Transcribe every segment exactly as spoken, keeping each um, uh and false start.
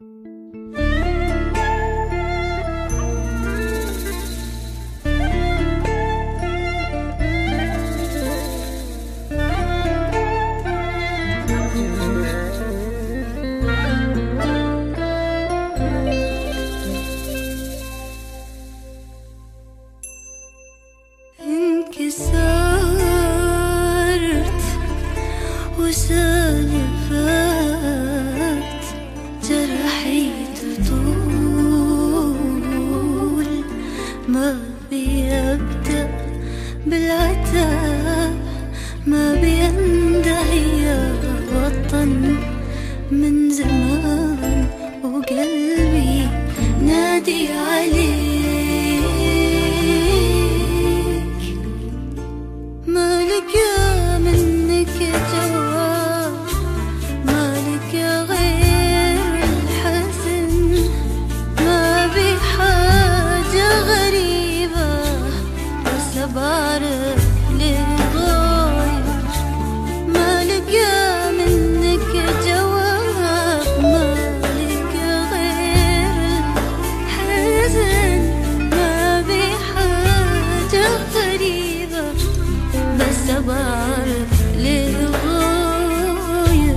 انكسرت وسالفات جرحي تطول، ما بيبدأ بالعتاب، ما بيندهي يا وطن من زمان، وقلبي نادي عليك. ما لقى منك جواب، ما لقى غير الحزن، ما بي حاجة غريبة بس أبارك للغاية. ما لقى منك جواب، ما لقى غير الحزن، ما بي حاجة غريبة بس أبارك للغاية.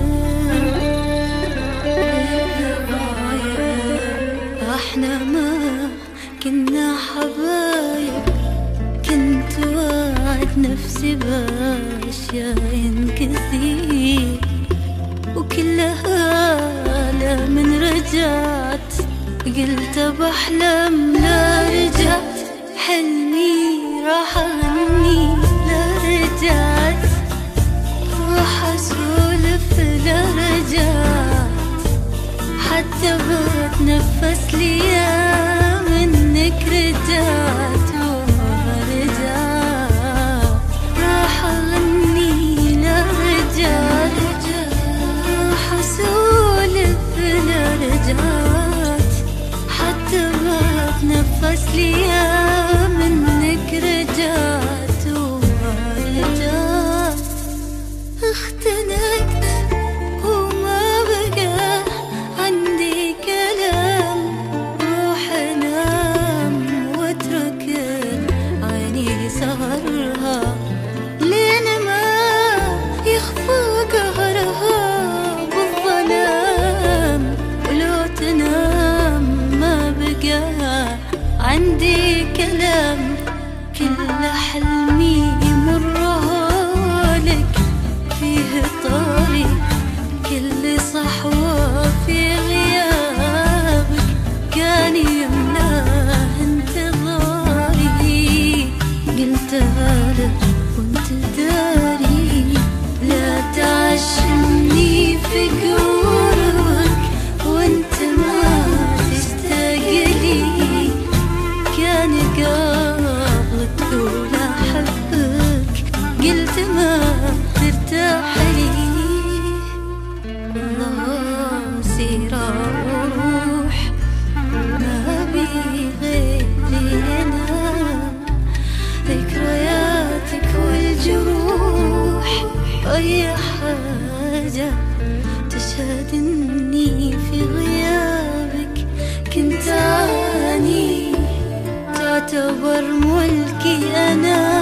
احنا ما كنا حبايب، كنت وعد نفسي بأشياء كثير، وكلها لا من رجعت قلت بحلم لا رجعت، حلمي راح أغني لا رجعت، راح أسولف لا رجعت، حتى بتنفس لي منك رجعت وما رجعت، راح أغني لا رجعت، راح أسولف لا رجعت، حتى بتنفس لي منك رجعت وما رجعت. اختنقت وما بقى عندي كلام، روح انام واترك عيني سهرها لين ما يخفى قهرها بالظلام، ولو تنام ما بقى عندي كلام، كل حلمي يمرها لك فيه طريق، كل صحوة في غيابك كان يملاه انتظاري، قلتها لك وانت داري، لا تعشمني في قربك وانت ما تشتاق لي، كان قبل تقول أحبك قلت ما ترتاح لي. سيرة وروح ما بي غيرنا، ذكرياتك والجروح أي حاجة تشهد إني في غيابك كنت أعاني، تعتبر ملكي أنا